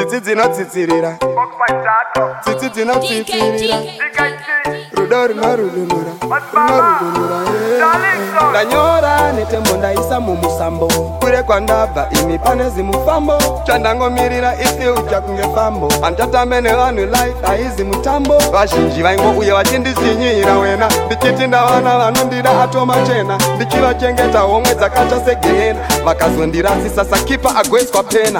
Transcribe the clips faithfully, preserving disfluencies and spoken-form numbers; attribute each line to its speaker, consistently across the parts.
Speaker 1: Tsitsi dzinotsitsirira, tsitsi dzinotsitsirira, rudo runorudunura, runorudunura. Ndanyora netembo ndaisa mumusambo, kure kwandabva imi pane zimufambo, chandangomirira isi ucha kunge fambo, antatambe nevanhu life haizi mutambo. Vazhinji vaingouya vachindisinyira wena, ndichiti ndavana vanondida atoma chena, ndichivachengeta homwe dzakacha segehena, vakazondirasisa sakipa agoiswa pena.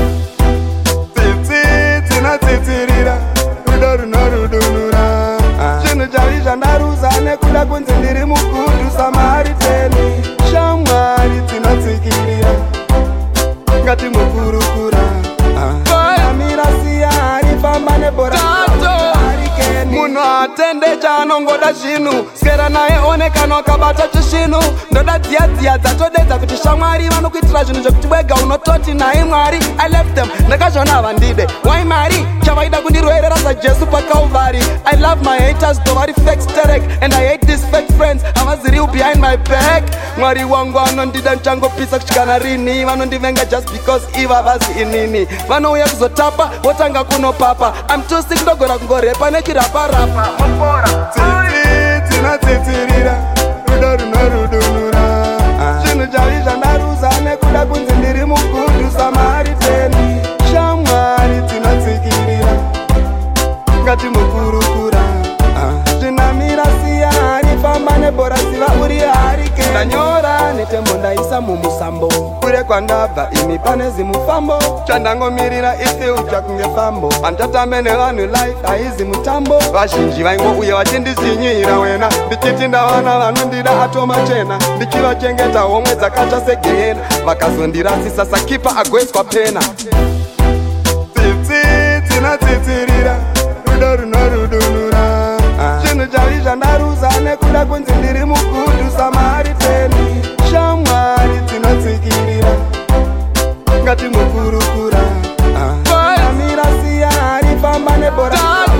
Speaker 1: Tsitsirira, rudo runorudunura, chinhu chaizva ndaruza nekuda kunzi ndiri mugudu samari teni. Shamwari dzinotsikirira, ngati mukurukura, amira siya arifamba nebhora munhu atende chaanongoda zvinhu, skera naye onekana wakabata chisvinhu. Ndoda dziyadziya dzatodedza kuti shamwari vanokuitira zvinhu zvekuti wega unototi naye mwari. I left them, ndakazvaona havandide. Why mari? Chavaida kundirwerera sajesu paKalvari. I love my haters though vari fake sterek, and I hate these fake friends havaziri who behind my back. Mwari wangu anondida ndichangopisa kuchikana rini, vanondivenga just because iva vazi inini. Vanouya kuzotapa votanga kunopapa. I'm too sick ndogona kungorepa nechirapa rapa. Tsitsi dzinotsitsirira, rudo runorudunura, chinhu chaizva ndaruza nekuda kunzi ndiri mugudu samari teni. Shamwari dzinotsikirira, ngati mukurukura, zvinamira siya arifamba nebhora ziva uri harike. Ndanyora netembo ndaisa mumusambo, kure kwandabva imi pane zimufambo, chandangomirira isi ucha kunge fambo, antatambe nevanhu life haizi mutambo. Vazhinji vaingouya vachindisinyira wena, ndichiti ndavana vanondida atoma chena, ndichivachengeta homwe dzakacha segehena, vakazondirasisa sakipa agoiswa pena. Tsitsi dzinotsitsirira, rudo runorudunura, chinhu chaizva ndaruza nekuda kunzi ndiri mugudu samari teni. Shamwari dzinotsikirira, ngati mukurukura, amira siya arifamba nebhora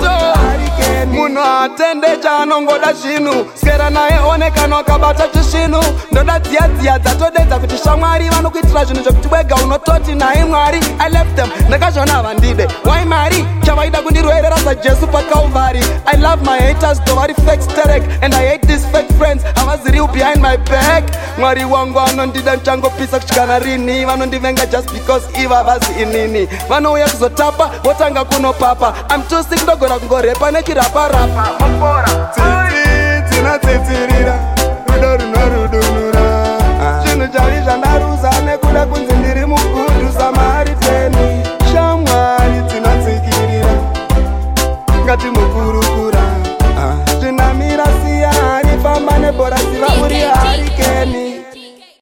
Speaker 1: munhu atende chaanongoda zvinhu, skera naye onekana wakabata chisvinhu. Ndoda dziyadziya dzatodedza kuti shamwari vanokuitira zvinhu zvekuti wega unototi naye mwari. I left them, ndakazvaona havandide. Why mari? Chavaida kundirwerera sajesu paKalvari. I love my haters though vari fake sterek, and I hate these fake friends havaziri who behind my back. Mwari wangu anondida ndichangopisa kuchikana rini, vanondivenga just because iva vazi inini. Vanouya kuzotapa votanga kunopapa. I'm too sick ndogona kungorepa nechirapa rapa. Tsitsi dzinotsitsirira, rudo runorudunura, chinhu chaizva ndaruza nekuda kunzi ndiri mugudu samari teni. Shamwari dzinotsikirira, ngati mukurukura, zvinamira